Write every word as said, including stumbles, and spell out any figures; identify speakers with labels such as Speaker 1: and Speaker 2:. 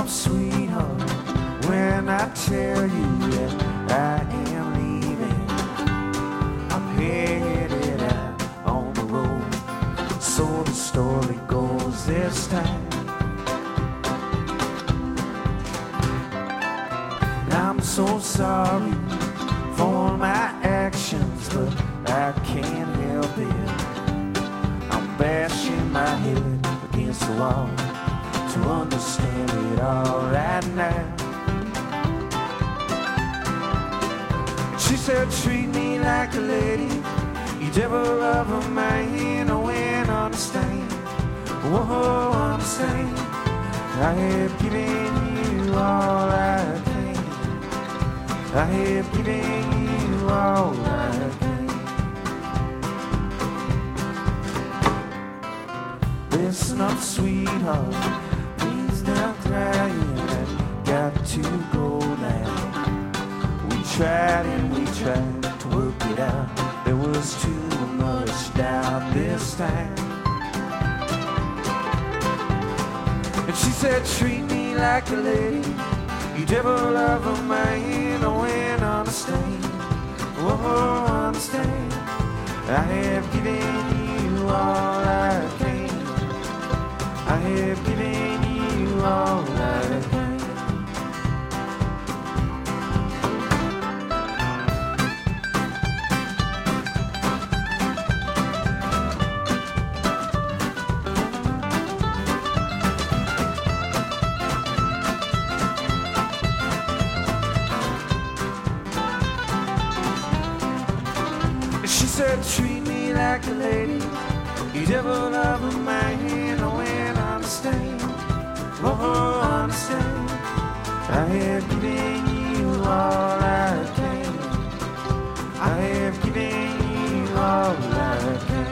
Speaker 1: up, sweetheart, when I tell you that I am leaving. I'm headed out on the road, so the story goes this time. I'm so sorry for my actions, but I can't help it. I'm bashing my head against the wall to understand it all right now. She said, treat me like a lady, you devil of a man. Oh, and understand, whoa, understand, I have given you all I can. I have given you all I can. Listen up, sweetheart, please don't cry. I got to go now. We tried and we tried to work it out. There was too much doubt this time. And she said, treat me like a lady, you devil of a man. Oh, and understand, oh, understand, I have given you all I can. I have given you all I can. She said, treat me like a lady, you devil of a man. Oh, and understand, oh, understand, I have given you all I can. I have given you all I can.